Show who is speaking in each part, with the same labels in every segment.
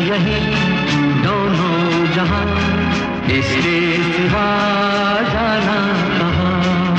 Speaker 1: यही दोनों जहां, इसके सिवा जाना कहाँ।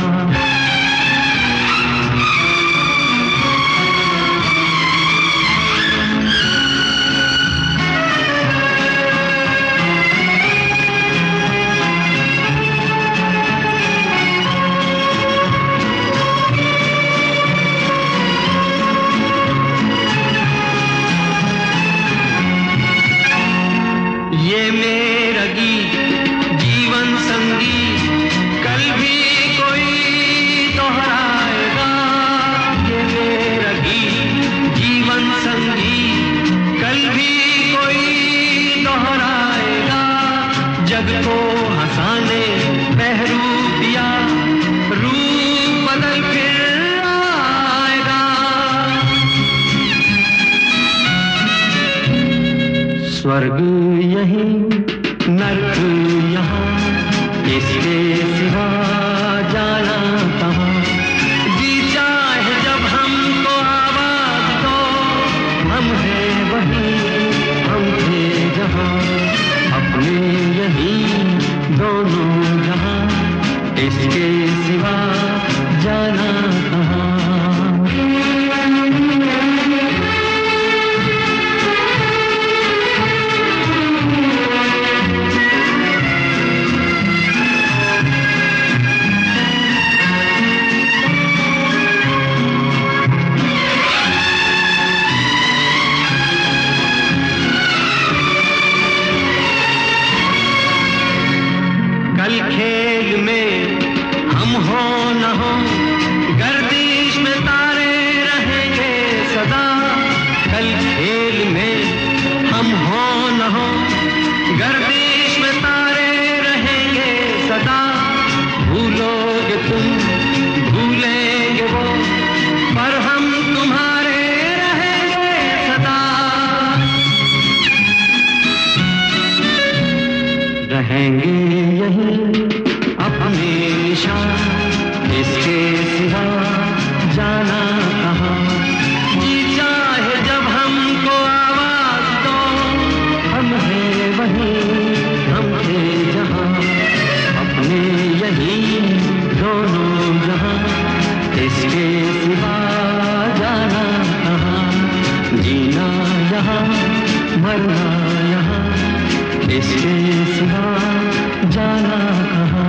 Speaker 1: ये मेरा गीत जीवन संगीत कल भी कोई दोहराएगा। ये मेरा गीत जीवन संगीत कल भी कोई दोहराएगा। जग को हंसाने बहरूप दिया, रूप बदल फिर आएगा। स्वर्ग यही नर्क यहाँ, इसके सिवा जाना कहाँ। जी चाहे जब हमको आवाज दो, हम हैं वही हम थे जहाँ। अपने यही दोनों जहाँ, इसके सिवा जाना कहाँ। कल खेल में हम हो न हो, गर्दिश में तारे रहेंगे सदा। कल खेल में हम हो न हो, गर्दिश में तारे रहेंगे सदा। भूलोगे तुम भूलेंगे वो, पर हम तुम्हारे रहेंगे सदा। रहेंगे यही अपने निशान, इसके सिवा जाना कहाँ। जी चाहे जब हमको आवाज दो, हम हैं वही हम थे जहाँ। अपने यही दोनों जहाँ, इसके सिवा जाना कहाँ। जीना यहाँ मरना यहाँ, इसके सिवा जाना कहाँ।